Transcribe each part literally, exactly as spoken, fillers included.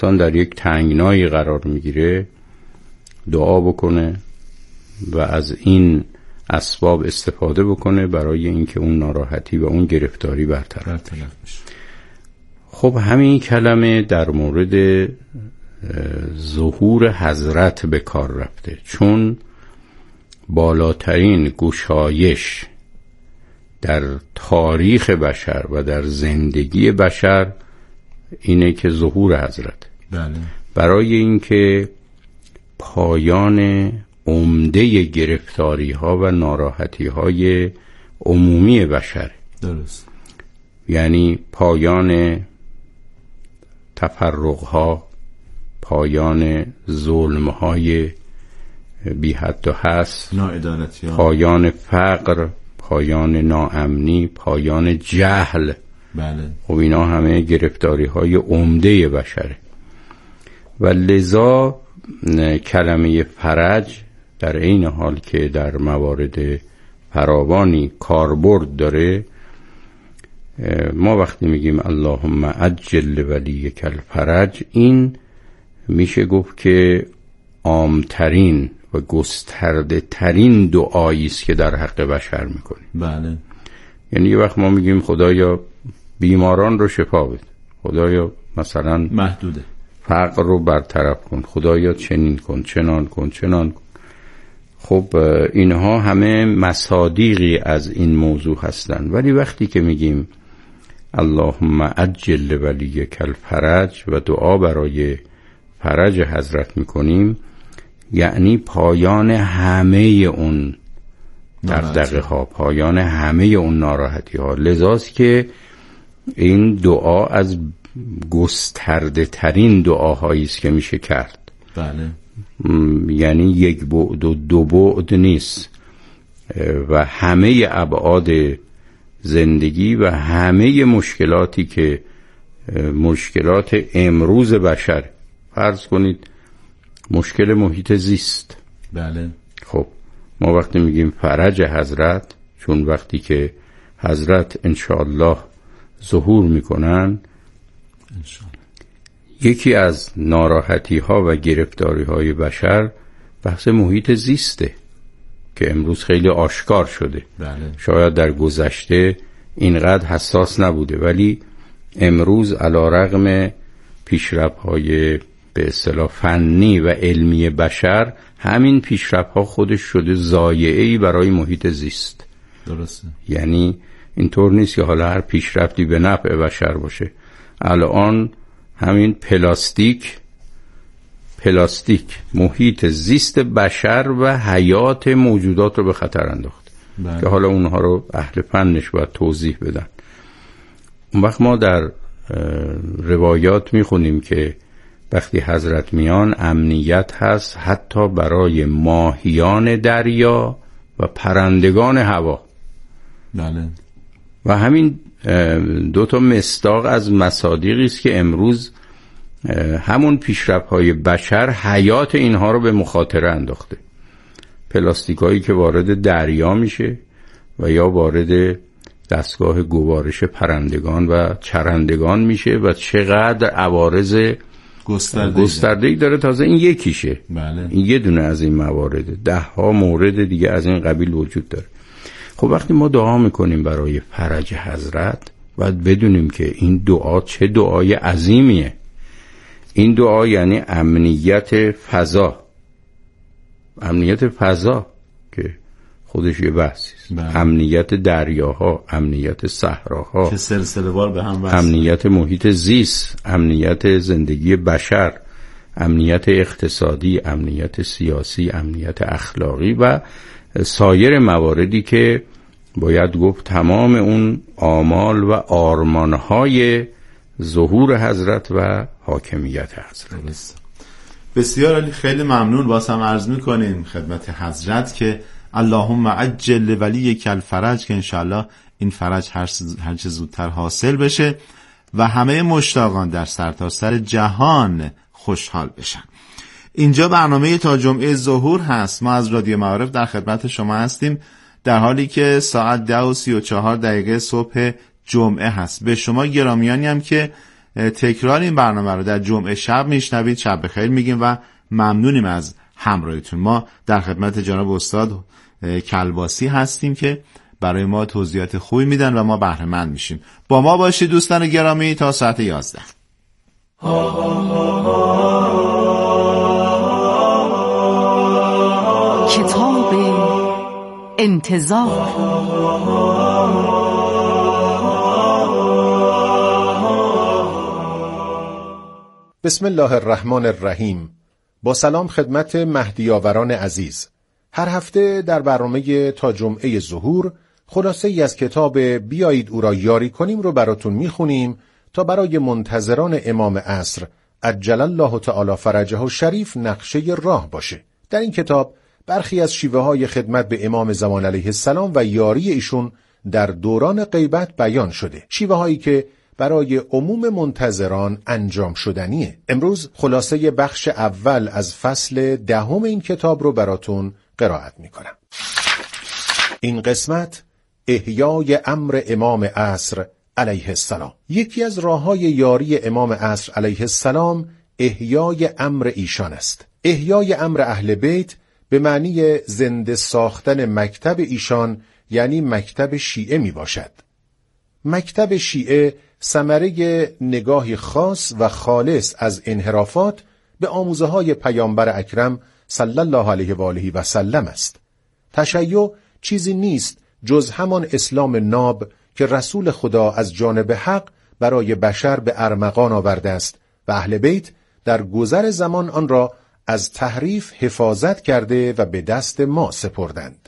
انسان در یک تنگنایی قرار میگیره دعا بکنه و از این اسباب استفاده بکنه برای اینکه اون ناراحتی و اون گرفتاری برطرف بشه. خب همین کلمه در مورد ظهور حضرت به کار رفته، چون بالاترین گشایش در تاریخ بشر و در زندگی بشر اینه که ظهور حضرت. بله. برای اینکه پایان عمده گرفتاری ها و ناراحتی های عمومی بشر، درست، یعنی پایان تفرق ها، پایان ظلم های بی حد و حصر، ناعدالتی ها، پایان فقر، پایان ناامنی، پایان جهل. بله. خب اینا همه گرفتاری های عمده بشره و لذا کلمه فرج در این حال که در موارد فراوانی کاربرد داره، ما وقتی میگیم اللهم عجل ولیک الفرج، این میشه گفت که عامترین و گسترده ترین دعایی است که در حق بشر میکنیم. بله. یعنی یه وقت ما میگیم خدایا بیماران رو شفا بده، خدایا مثلا محدوده فقر رو برطرف کن، خدایا چنین کن، چنان کن، چنان کن. خب اینها همه مصادیقی از این موضوع هستن، ولی وقتی که میگیم اللهم عجل ولیک الفرج و دعا برای فرج حضرت میکنیم، یعنی پایان همه اون دغدغه ها، پایان همه اون ناراحتی ها. لذاست که این دعا از گسترده ترین دعاهایی است که میشه کرد. بله. یعنی یک بعد و دو بعد نیست و همه ابعاد زندگی و همه مشکلاتی که مشکلات امروز بشر، فرض کنید مشکل محیط زیست. بله. خب ما وقتی میگیم فرج حضرت، چون وقتی که حضرت انشاءالله ظهور میکنن، انشاءالله یکی از ناراحتی ها و گرفتاری های بشر بحث محیط زیسته که امروز خیلی آشکار شده. بله. شاید در گذشته اینقدر حساس نبوده، ولی امروز علی رغم پیشرفت های به اصطلاح فنی و علمی بشر، همین پیشرفت ها خودش شده ضایعه‌ای برای محیط زیست. درسته. یعنی اینطور نیست که حالا هر پیشرفتی به نفع بشر باشه. الان همین پلاستیک پلاستیک محیط زیست بشر و حیات موجودات رو به خطر انداخت. بله. که حالا اونها رو اهل فنش باید توضیح بدن. اون وقت ما در روایات میخونیم که وقتی حضرت میان امنیت هست حتی برای ماهیان دریا و پرندگان هوا. بله. و همین دو تا مصداق از مصادیقی است که امروز همون پیشرفت‌های بشر حیات اینها رو به مخاطره انداخته. پلاستیکایی که وارد دریا میشه و یا وارد دستگاه گوارش پرندگان و چرندگان میشه و چقدر عوارض گسترده‌ای داره. تازه این یکیشه. بله. این یه دونه از این موارد، ده ها مورد دیگه از این قبیل وجود داره. خب وقتی ما دعا میکنیم برای فرج حضرت، باید بدونیم که این دعا چه دعای عظیمیه. این دعا یعنی امنیت فضا، امنیت فضا که خودش یه بحثی است. بله. امنیت دریاها، امنیت صحراها که سلسله وار به هم وصل، امنیت محیط زیست، امنیت زندگی بشر، امنیت اقتصادی، امنیت سیاسی، امنیت اخلاقی و سایر مواردی که باید گفت تمام اون آمال و آرمانهای ظهور حضرت و حاکمیت حضرت. بسیار عالی، خیلی ممنون. باز هم عرض میکنیم خدمت حضرت که اللهم عجل ولیک الفرج، که انشاءالله این فرج هر چه زودتر حاصل بشه و همه مشتاقان در سرتاسر جهان خوشحال بشن. اینجا برنامه تا جمعه ظهور هست. ما از رادیو معارف در خدمت شما هستیم در حالی که ساعت ده و سی و چهار دقیقه صبح جمعه هست. به شما گرامیانی هم که تکرار این برنامه رو در جمعه شب میشنوید. شب بخیر میگیم و ممنونیم از همراهیتون. ما در خدمت جناب استاد کلباسی هستیم که برای ما توضیحات خوبی میدن و ما بهره مند میشیم. با ما باشید دوستان گرامی تا ساعت یازده. کتاب انتظار. بسم الله الرحمن الرحیم. با سلام خدمت مهدیاوران عزیز. هر هفته در برنامه تا جمعه ظهور خلاصه ای از کتاب بیایید او را یاری کنیم رو براتون میخونیم تا برای منتظران امام عصر عجل الله تعالی فرجه و شریف نقشه راه باشه. در این کتاب برخی از شیوه های خدمت به امام زمان علیه السلام و یاری ایشون در دوران غیبت بیان شده، شیوه هایی که برای عموم منتظران انجام شدنیه. امروز خلاصه بخش اول از فصل دهم این کتاب رو براتون قرائت میکنم. این قسمت احیای امر امام عصر علیه السلام. یکی از راه‌های یاری امام عصر علیه السلام احیای امر ایشان است. احیای امر اهل بیت به معنی زنده ساختن مکتب ایشان، یعنی مکتب شیعه می باشد. مکتب شیعه ثمره نگاهی خاص و خالص از انحرافات به آموزه های پیامبر اکرم صلی الله علیه و آله و سلم است. تشیع چیزی نیست جز همان اسلام ناب که رسول خدا از جانب حق برای بشر به ارمغان آورده است و اهل بیت در گذر زمان آن را از تحریف حفاظت کرده و به دست ما سپردند.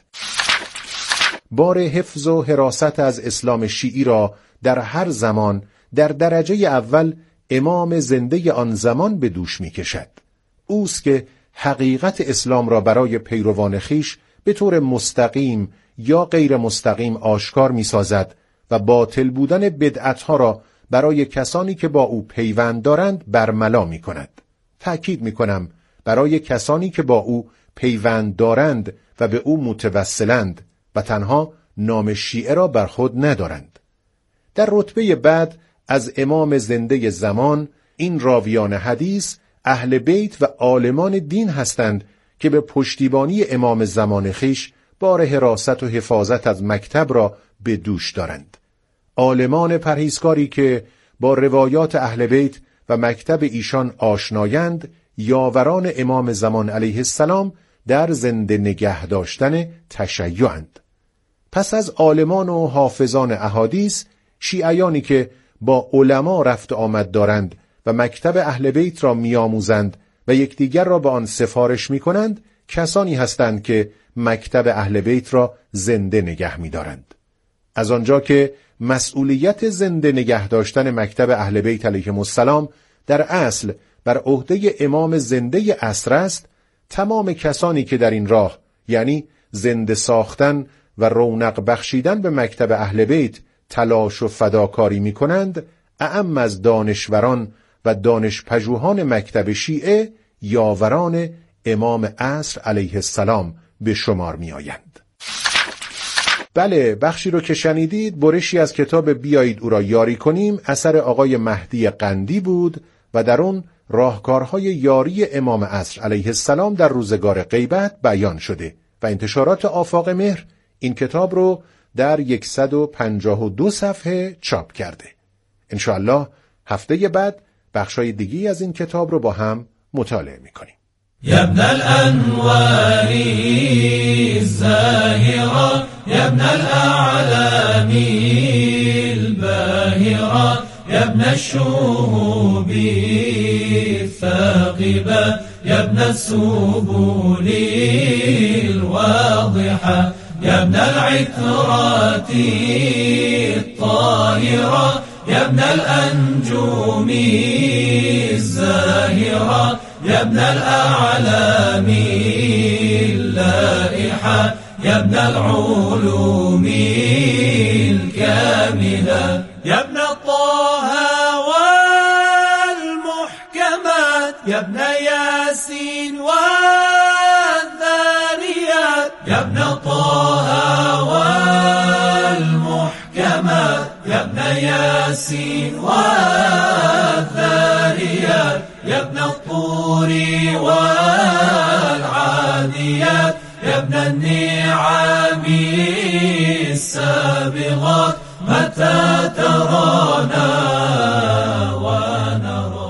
بار حفظ و حراست از اسلام شیعی را در هر زمان در درجه اول امام زنده آن زمان به دوش می کشد. اوست که حقیقت اسلام را برای پیروان خیش به طور مستقیم یا غیر مستقیم آشکار می سازد و باطل بودن بدعتها را برای کسانی که با او پیوند دارند برملا می کند. تأکید می کنم برای کسانی که با او پیوند دارند و به او متوسلند و تنها نام شیعه را بر خود ندارند. در رتبه بعد از امام زنده زمان این راویان حدیث اهل بیت و عالمان دین هستند که به پشتیبانی امام زمان خیش بار حراست و حفاظت از مکتب را به دوش دارند. عالمان پرهیزکاری که با روایات اهل بیت و مکتب ایشان آشنایند یاوران امام زمان علیه السلام در زنده نگه داشتن تشیعند. پس از عالمان و حافظان احادیث، شیعیانی که با علما رفت آمد دارند و مکتب اهل بیت را میآموزند و یکدیگر را به آن سفارش میکنند، کسانی هستند که مکتب اهل بیت را زنده نگه می‌دارند. از آنجا که مسئولیت زنده نگه داشتن مکتب اهل بیت علیهم السلام در اصل بر عهده امام زنده عصر است، تمام کسانی که در این راه، یعنی زنده ساختن و رونق بخشیدن به مکتب اهل بیت تلاش و فداکاری می‌کنند، اعم از دانشوران و دانشپژوهان مکتب شیعه یاوران امام عصر علیه السلام به شمار می آیند. بله، بخشی رو که شنیدید برشی از کتاب بیایید او را یاری کنیم اثر آقای مهدی قندی بود و در اون راهکارهای یاری امام عصر علیه السلام در روزگار غیبت بیان شده و انتشارات آفاق مهر این کتاب رو در صد و پنجاه و دو صفحه چاپ کرده. انشاءالله هفته بعد بخشای دیگی از این کتاب رو با هم مطالعه می‌کنیم. يا ابن الأنوار الزاهرة يا ابن الأعلام الباهرة يا ابن الشهوب الثاقبة يا ابن السبل الواضحة يا ابن العترات الطاهرة يا ابن الأنجوم الزاهرة يا ابن الأعلام اللائحة يا ابن العلوم الكاملة يا ابن طه والمحكمات يا ابن ياسين والذاريات يا ابن طه والمحكمات يا ابن ياسين والذاريات يا ابن الطور والعاديات يا ابن النعم السابغات متى ترانا ونرى.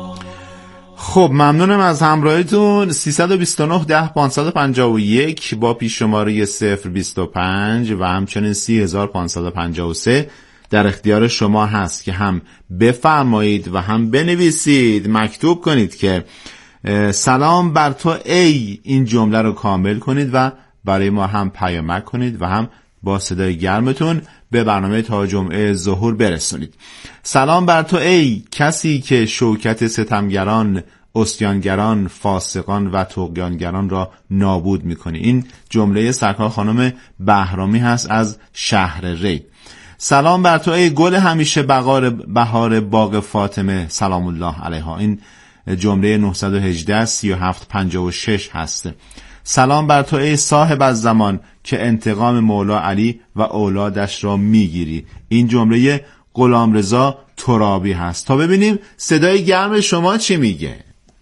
خب ممنونم از همراهیتون. سیصد و بیست و نه ده پانصد و پنجاه و یک با پیش شماره صفر بیست و پنج و همچنین سی هزار پانصد و پنجاه و سه در اختیار شما هست که هم بفرمایید و هم بنویسید، مکتوب کنید که سلام بر تو ای، این جمله رو کامل کنید و برای ما هم پیامک کنید و هم با صدای گرمتون به برنامه تا جمعه ظهور برسونید. سلام بر تو ای کسی که شوکت ستمگران، عصیانگران، فاسقان و طغیانگران را نابود میکنی. این جمله سرکار خانم بهرامی هست از شهر ری. سلام بر تو ای گل همیشه بهار بهار باغ فاطمه سلام الله علیها. این جمله نهصد و هجده سی و هفت پنجاه و شش هست. سلام بر تو ای صاحب از زمان که انتقام مولا علی و اولادش را میگیری. این جمله غلامرضا ترابی هست. تا ببینیم صدای گرم شما چی میگه.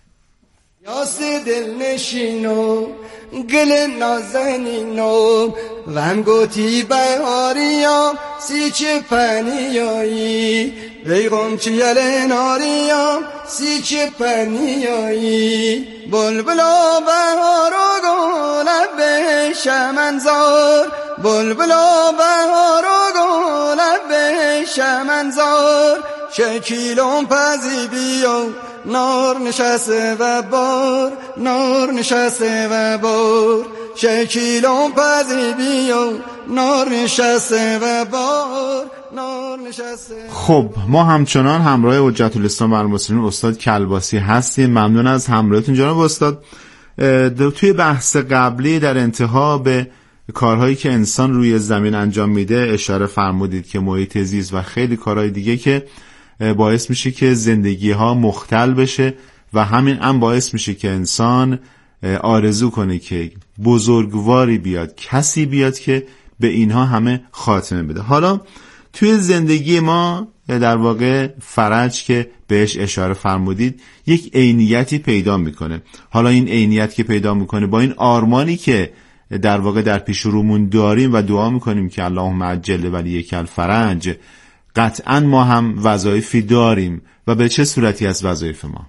یاس دل نشینو گل نازنینو وم گوتی بهاریا سی چه پنیایی ویغم چیل ناریا سی چه پنیایی بلبلا بهارو گلب به شمنزار بلبلا بهارو گلب به شمنزار شکیلون پزی بیو نار نشسته و بار نار نشسته و بار شکیلون پزی بیو نار نشسته و بار نار نشسته. خب ما همچنان همراه حجت الاسلام و المسلمین استاد کلباسی هستیم. ممنون از همراهتون جناب استاد. توی بحث قبلی در انتها به کارهایی که انسان روی زمین انجام میده اشاره فرمودید که محیط زیست و خیلی کارهای دیگه که باعث میشه که زندگی ها مختل بشه و همین هم باعث میشه که انسان آرزو کنه که بزرگواری بیاد، کسی بیاد که به اینها همه خاتمه بده. حالا توی زندگی ما در واقع فرج که بهش اشاره فرمودید یک عینیتی پیدا میکنه. حالا این عینیت که پیدا میکنه با این آرمانی که در واقع در پیش رومون داریم و دعا میکنیم که اللهم عجل ولیک الفرج، قطعا ما هم وظایفی داریم و به چه صورتی از وظایف ما؟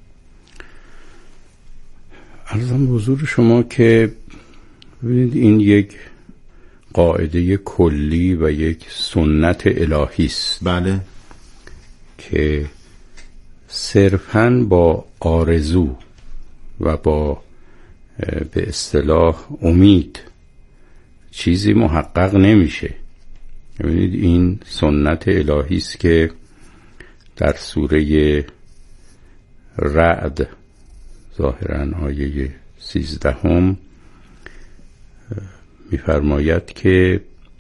عرضم به حضور شما که ببینید این یک قاعده کلی و یک سنت الهی است. بله. که صرفاً با آرزو و با به اصطلاح امید چیزی محقق نمیشه. ببینید این سنت الهی است که در سوره رعد ظاهراً آیه سیزدهم می‌فرماید که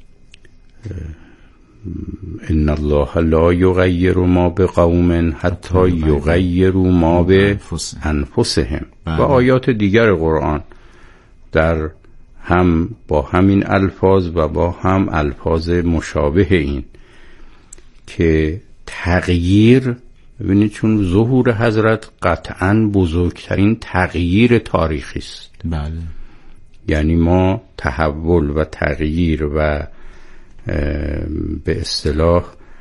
ان الله لا یغیر ما بقوم حتی یغیروا ما بانفسهم. و آیات دیگر قرآن در هم با همین الفاظ و با هم الفاظ مشابه این که تغییر، ببینید چون ظهور حضرت قطعاً بزرگترین تغییر تاریخی است. بله. یعنی ما تحول و تغییر و به اصطلاح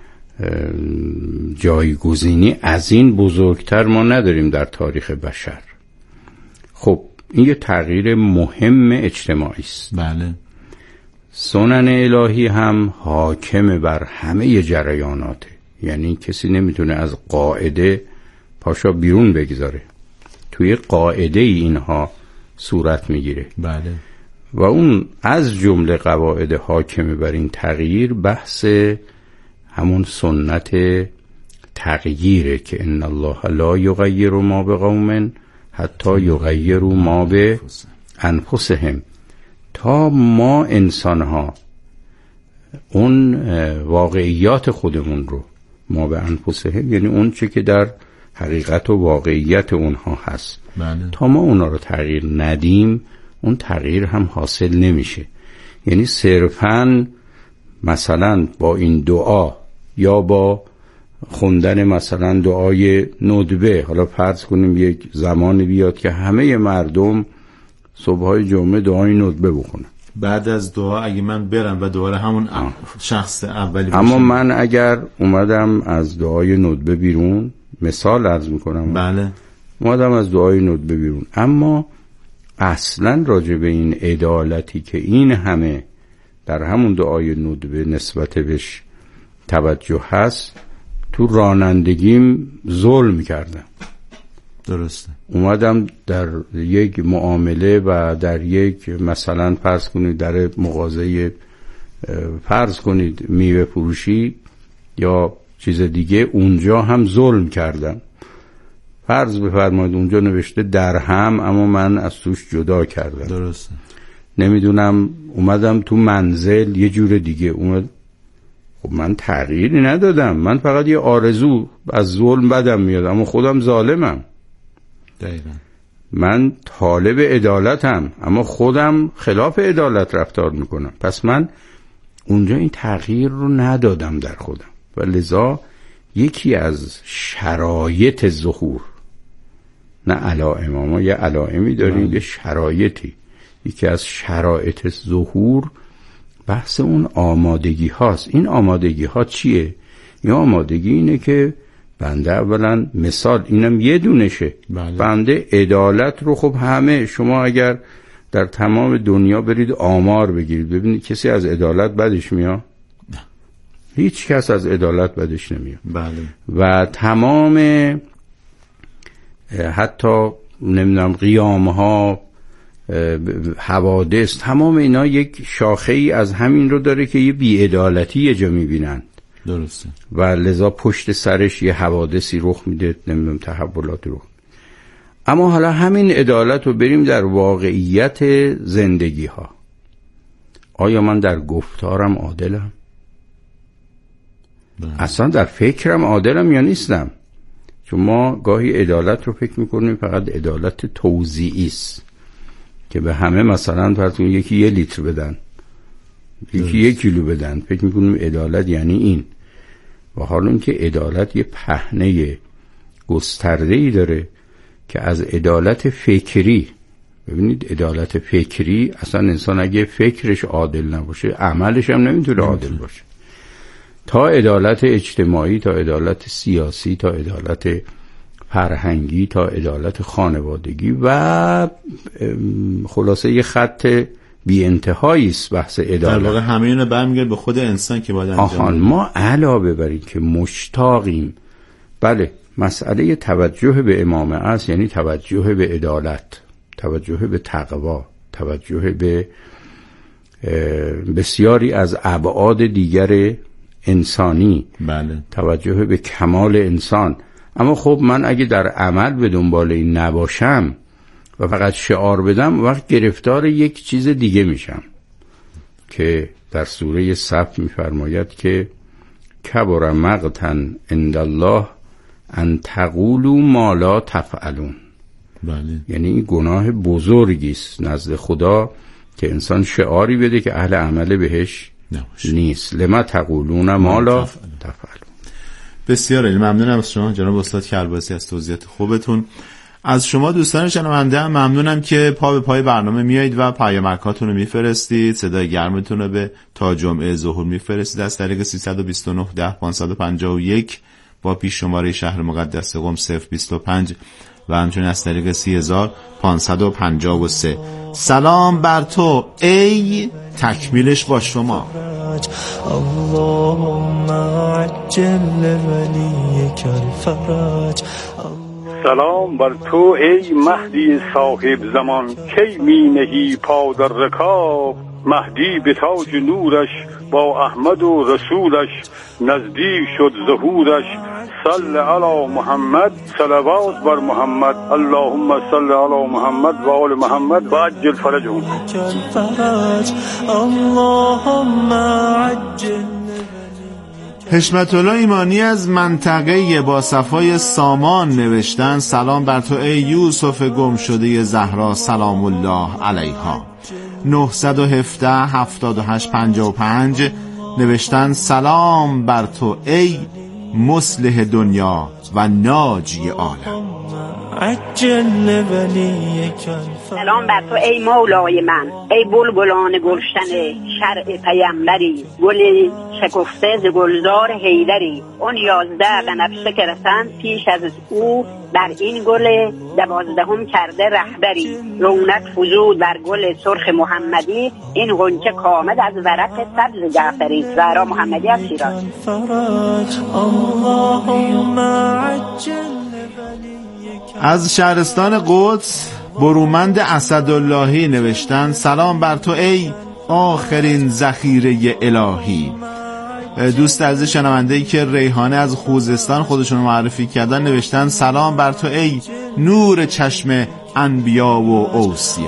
جایگزینی از این بزرگتر ما نداریم در تاریخ بشر. خب این یه تغییر مهم اجتماعی است. بله. سنن الهی هم حاکم بر همه جریاناته، یعنی کسی نمیتونه از قاعده پاشا بیرون بگذاره، توی قاعده اینها صورت میگیره. بله. و اون از جمله قواعد حاکم بر این تغییر بحث همون سنت تغییره که ان الله لا یغیر ما بقوم حتی یغیروا ما بانفسهم. تا ما انسان ها اون واقعیات خودمون رو ما به انفسهم، یعنی اون چه که در حقیقت و واقعیت اونها هست، بله. تا ما اونا رو تغییر ندیم اون تغییر هم حاصل نمیشه. یعنی صرفاً مثلا با این دعا یا با خوندن مثلا دعای ندبه. حالا فرض کنیم یک زمانی بیاد که همه مردم صبحای جمعه دعای ندبه بخونن، بعد از دعا اگه من برم و دوباره همون آه. شخص اولی باشم. اما من اگر اومدم از دعای ندبه بیرون، مثال عرض میکنم، بله اومدم از دعای ندبه بیرون، اما اصلا راجع به این عدالتی که این همه در همون دعای ندبه نسبت بهش توجه هست، تو رانندگیم ظلم کردم. درسته. اومدم در یک معامله و در یک مثلا فرض کنید در مغازه فرض کنید میوه فروشی یا چیز دیگه، اونجا هم ظلم کردم. فرض بفرمایید اونجا نوشته درهم اما من از توش جدا کردم. درسته. نمیدونم اومدم تو منزل یه جور دیگه اومد. خب من تغییری ندادم، من فقط یه آرزو از ظلم بدم میاد اما خودم ظالمم. دقیقا. من طالب عدالتم اما خودم خلاف عدالت رفتار میکنم. پس من اونجا این تغییر رو ندادم در خودم و لذا یکی از شرایط ظهور، نه علائم، ما یه علائمی داریم، یه شرایطی، یکی از شرایط ظهور بحث اون آمادگی هاست. این آمادگی ها چیه؟ این آمادگی اینه که بنده اولا مثال اینم یه دونشه، بله. بنده عدالت رو، خب همه شما اگر در تمام دنیا برید آمار بگیرید ببینید کسی از عدالت بدش میاد؟ نه. هیچ کس از عدالت بدش نمیاد. بله. و تمام حتی نمیدونم قیام ها، حوادث، تمام اینا یک شاخه ای از همین رو داره که یه بی‌عدالتی یه جا میبینن. درسته. و لذا پشت سرش یه حوادثی رخ میده، نمیدونم تحولاتی رخ. اما حالا همین عدالت رو بریم در واقعیت زندگی ها. آیا من در گفتارم عادلم؟ بله. اصلا در فکرم عادلم یا نیستم؟ چون ما گاهی عدالت رو فکر میکنیم فقط عدالت توزیعی است که به همه مثلا فرض کنید یکی یه لیتر بدن، یکی یک کیلو بدن، فکر میکنیم عدالت یعنی این. و حالا اینکه عدالت یه پهنه گسترده‌ای داره که از عدالت فکری، ببینید عدالت فکری اصلا انسان اگه فکرش عادل نباشه عملش هم نمیتونه عادل باشه، تا عدالت اجتماعی، تا عدالت سیاسی، تا عدالت فرهنگی، تا عدالت خانوادگی و خلاصه یه خط بی انتهایی است بحث عدالت. در واقع همه اینا برمیگرده به خود انسان که باید انجام آهان ما علاوه بر این که مشتاقیم، بله، مسئله توجه به امامه است، یعنی توجه به عدالت، توجه به تقوا، توجه به بسیاری از ابعاد دیگر انسانی، بله. توجه به کمال انسان. اما خب من اگه در عمل به دنبال این نباشم و فقط شعار بدم، وقت گرفتار یک چیز دیگه میشم که در سوره صف میفرماید که کبر مقتا عند الله ان تقولوا ما لا تفعلون. بله. یعنی این گناه بزرگی است نزد خدا که انسان شعاری بده که اهل عمل بهش نباشه. نیست. لما تقولون ما لا تفعلون. بسیار عالی، ممنونم از شما جناب استاد کلباسی از توضیحات خوبتون. از شما دوستان شنونده هم ممنونم که پا به پای برنامه میایید و پیامکاتون رو میفرستید، صدای گرمتون رو به تا جمعه ظهور میفرستید از طریق سیصد و بیست و نه ده پانصد و پنجاه و یک با پیش شماره شهر مقدس قم صفر بیست و پنج و همچنین از طریق سی هزار پانصد و پنجاه و سه. سلام بر تو ای تکمیلش با شما. اللهم عجل ولیک الفرج. سلام بر تو ای مهدی صاحب زمان، کی می نهی پا در رکاب؟ مهدی به تاج نورش با احمد و رسولش نزدیک شد ظهورش. صل علی محمد، صلوات بر محمد، اللهم صل علی محمد و آل محمد و عجل فرجهم. اللهم عجل. حشمت الله ایمانی از منطقه با صفای سامان نوشتن سلام بر تو ای یوسف گم شده زهرا سلام الله علیها. نهصد و هفده هفتاد و هشت پنجاه و پنج نوشتن سلام بر تو ای مصلح دنیا و ناجی عالم. سلام بر تو ای مولای من، ای بلبلان گلشن شرع پیامبری، گل شکفته ز گلزار حیدری. اون یازده بنفشه که رسند پیش از او، بر این گل دوازدهم کرده رهبری. رونق فزود بر گل سرخ محمدی، این غنچه کامد از ورق سبز جعفری. زهرا محمدی از شیراز. از شهرستان قدس برومند اسداللهی نوشتن سلام بر تو ای آخرین ذخیره الهی. دوست عزیز شنونده‌ای که ریحانه از خوزستان خودشون معرفی کردن نوشتن سلام بر تو ای نور چشم انبیا و اوصیا.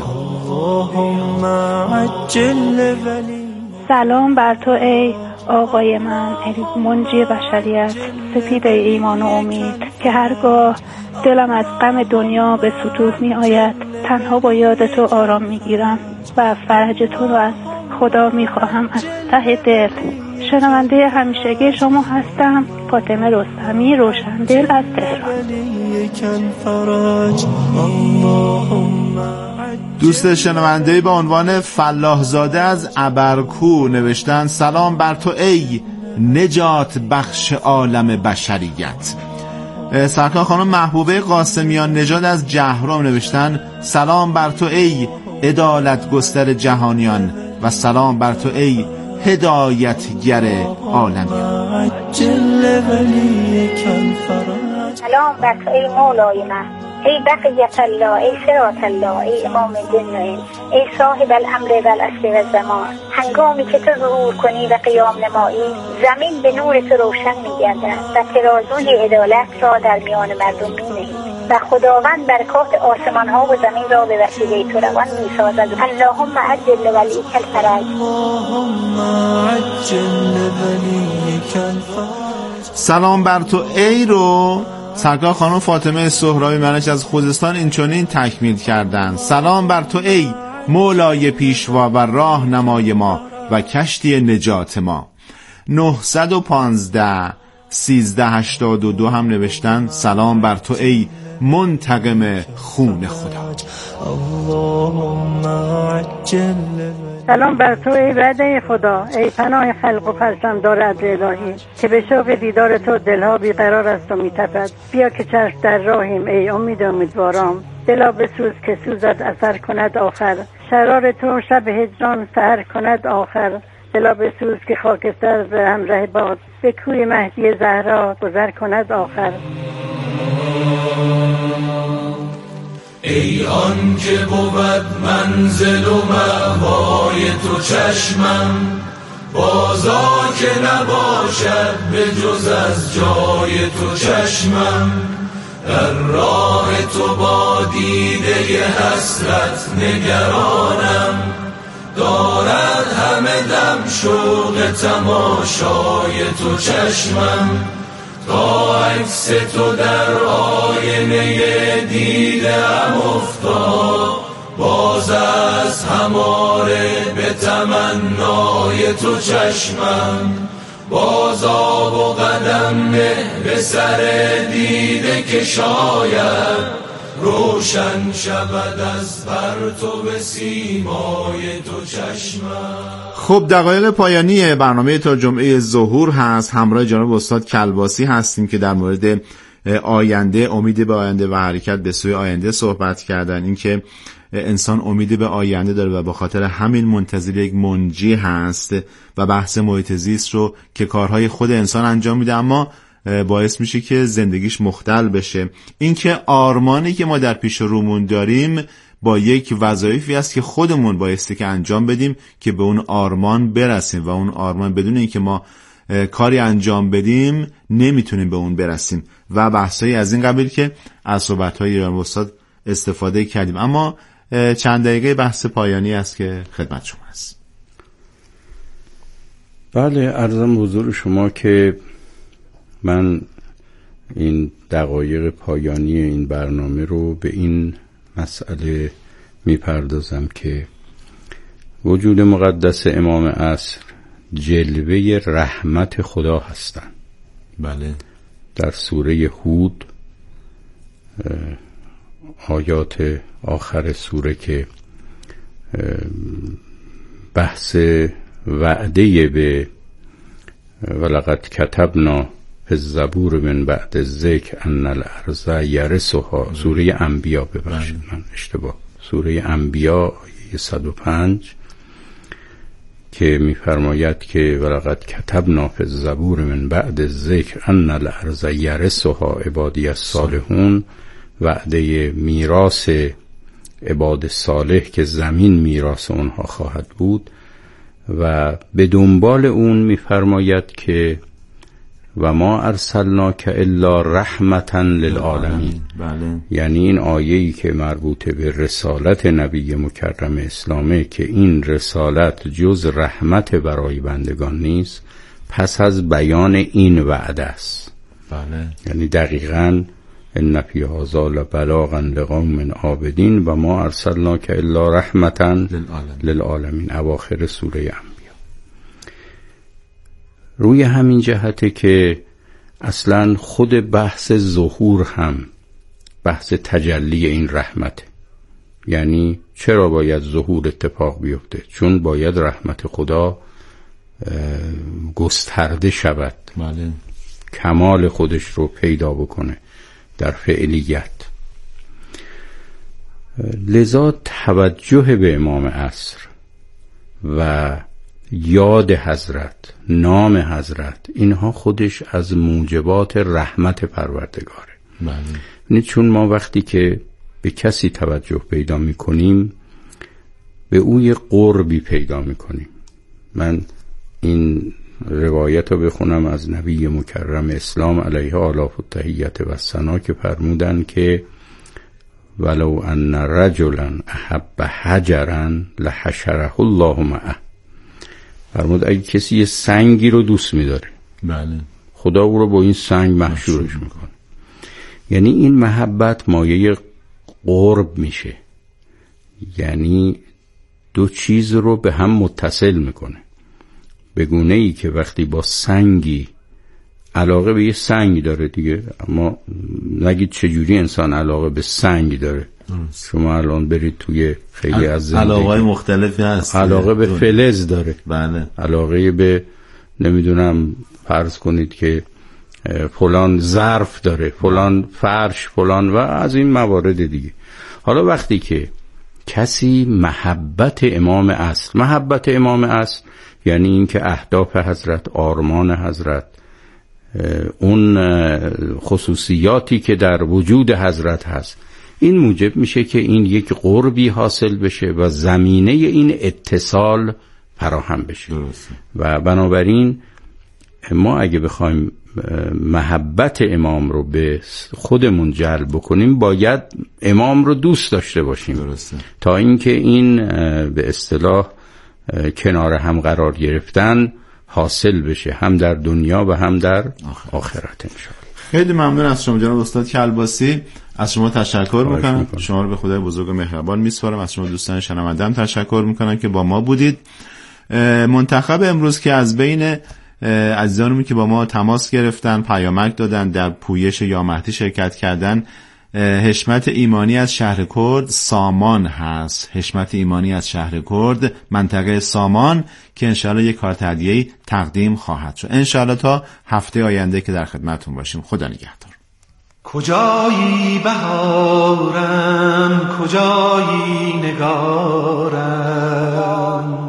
سلام بر تو ای آقای من، ای منجی بشریت، سپید ایمان و امید، که هرگاه دلم از غم دنیا به سطوح می آید، تنها با یاد تو آرام می گیرم و فرج تو رو از خدا می خواهم از ته دل. شنونده همیشگی شما هستم، فاطمه رستمی، روشندل از تهران. دوست شنونده با عنوان فلاح زاده از ابرکو نوشتن سلام بر تو ای نجات بخش عالم بشریت. سرکار خانم محبوبه قاسمیان نژاد از جهرم نوشتن سلام بر تو ای عدالت گستر جهانیان و سلام بر تو ای هدایتگر عالمیان. سلام بر تو ای مولای من، ای بقیت الله، ای صراط الله، ای امام دین، ای صاحب الامر و العصر و الزمان. هنگامی که تو ظهور کنی و قیام نمایی، زمین به نور تو روشن می‌گردد و ترازوی عدالت را در میان مردم می‌نهی و خداوند برکات آسمان ها و زمین را به وسیله تو روان می‌سازد. اللهم عجل لولیک الفرج. سلام بر تو ای رو سرکار خانم فاطمه سهرابی منش از خوزستان اینچنین تکمیل کردند. سلام بر تو ای مولای پیشوا و راه نمای ما و کشتی نجات ما. نهصد و پانزده سیزده هشتاد و دو هم نوشتن سلام بر تو ای منتقم خون خدا. سلام بر تو ای وعده خدا، ای پناه خلق و فرزنددار عدل الهی، که به شوق دیدار تو دلها بیقرار است و میتپد. بیا که چشم در راهیم ای امید امیدوارام، دلا بسوز که سوزد اثر کند آخر. شرار تو شب هجران سحر کند آخر، دلا بسوز که خاکستر به همراه باد، به کوی مهدی زهرا گذر کند آخر. ای آن که بود منزل و مأوای تو چشمم، بازا که نباشد به جز از جای تو چشمم. در راه تو با دیده حسرت نگرانم، دارد همه دم شوق تماشای تو چشمم. تا عکس تو در آینه دیدم افتاد، باز از هماره به تمنای تو چشمم. باز آب و قدم نه به سر دیده که شاید روشن شود از پرتو سیمای تو چشمم. خب دقایق پایانی برنامه تا جمعه ظهور هست. همراه جناب استاد کلباسی هستیم که در مورد آینده، امید به آینده و حرکت به سوی آینده صحبت کردن. این که انسان امید به آینده داره و به خاطر همین منتظر یک منجی هست و بحث محیط زیست رو که کارهای خود انسان انجام میده اما باعث میشه که زندگیش مختل بشه. این که آرمانی که ما در پیش رومون داریم با یک وظایفی است که خودمون بایستی که انجام بدیم که به اون آرمان برسیم و اون آرمان بدون اینکه ما کاری انجام بدیم نمیتونیم به اون برسیم و بحثایی از این قبیل که از صحبت‌های ایران استاد استفاده کردیم. اما چند دقیقه بحث پایانی است که خدمت شما است. بله، عرضم حضور شما که من این دقایق پایانی این برنامه رو به این مسئله میپردازم که وجود مقدس امام عصر جلوه رحمت خدا هستند. بله. در سوره هود آیات آخر سوره که بحث وعده به ولقد کتبنا فی الزبور من بعد الذکر ان الارض یرثها، سوره انبیا، ببخشید من اشتباه، سوره انبیا آیه صد و پنج که میفرماید که ولقد کتبنا فی الزبور من بعد الذکر ان الارض یرثها عبادی الصالحون، وعده میراث عباد صالح که زمین میراث اونها خواهد بود. و به دنبال اون میفرماید که و ما ارسلناک الا رحمتا للعالمین. بله. یعنی این آیه‌ای که مربوط به رسالت نبی مکرم اسلامه که این رسالت جز رحمت برای بندگان نیست، پس از بیان این وعده است. بله. یعنی دقیقاً ان فی هذا لبلاغا لقوم عابدین و ما ارسلناک الا رحمتا للعالمین, للعالمین. اواخر سوره انبیا. روی همین جهته که اصلا خود بحث ظهور هم بحث تجلی این رحمت. یعنی چرا باید ظهور اتفاق بیفته؟ چون باید رحمت خدا گسترده شود، بله. کمال خودش رو پیدا بکنه در فعلیت. لذا توجه به امام عصر و یاد حضرت، نام حضرت، اینها خودش از موجبات رحمت پروردگاره. بله. چون ما وقتی که به کسی توجه پیدا میکنیم به او یه قربی پیدا میکنیم. من این روایت رو بخونم از نبی مکرم اسلام علیه آلاف التحیت و ثنا که فرمودن که ولو ان رجلا احب حجرا لحشره الله معه. فرمود اگه کسی یه سنگی رو دوست میداره، بله، خدا او رو با این سنگ محشورش میکنه. یعنی این محبت مایه قرب میشه، یعنی دو چیز رو به هم متصل میکنه. به گونه ای که وقتی با سنگی علاقه به یه سنگ داره دیگه، اما نگید چجوری انسان علاقه به سنگ داره. درست. شما الان برید توی خیلی از زندگی علاقه مختلفی هست. علاقه به فلز داره، بله. علاقه به نمیدونم فرض کنید که فلان ظرف داره، فلان فرش، فلان و از این موارد دیگه. حالا وقتی که کسی محبت امام اصل، محبت امام اصل یعنی این که اهداف حضرت، آرمان حضرت، اون خصوصیاتی که در وجود حضرت هست، این موجب میشه که این یک قربی حاصل بشه و زمینه این اتصال فراهم بشه. درسته. و بنابراین ما اگه بخوایم محبت امام رو به خودمون جلب بکنیم باید امام رو دوست داشته باشیم. درسته. تا اینکه این به اصطلاح کنار هم قرار گرفتن حاصل بشه، هم در دنیا و هم در آخرت, آخرت انشاءالله. خیلی ممنون از شما جناب استاد کلباسی. از شما تشکر میکنم. شما رو به خدای بزرگ و مهربان میسپارم. از شما دوستان شنونده‌ام تشکر میکنم که با ما بودید. منتخب امروز که از بین عزیزانمی که با ما تماس گرفتن، پیامک دادن، در پویش یا مهدی شرکت کردن، حشمت ایمانی از شهر کرد سامان هست. حشمت ایمانی از شهر کرد منطقه سامان که انشاءالله یک کارت هدیه‌ای تقدیم خواهد شد. انشاءالله تا هفته آینده که در خدمتتون باشیم. خدا نگهدار. کجایی بهارم، کجایی نگارم،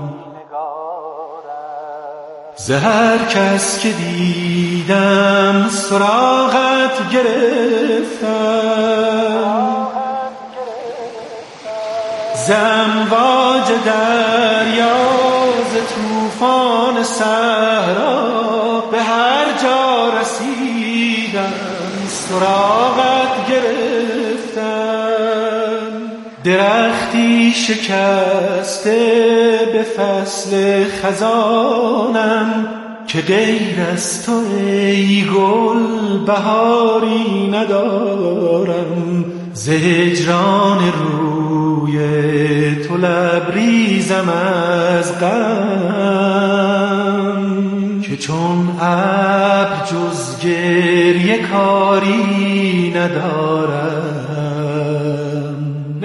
زهر کس که دیدم سراغت گرفتم، زمواج دریا ز طوفان صحرا به هر جا رسیدم سراغت گرفتم، درختی شکسته به فصل خزانم که غیر از تو ای گل بهاری ندارم، ز هجران روی تو لبریزم از غم که چون ابر جز گریه کاری ندارد.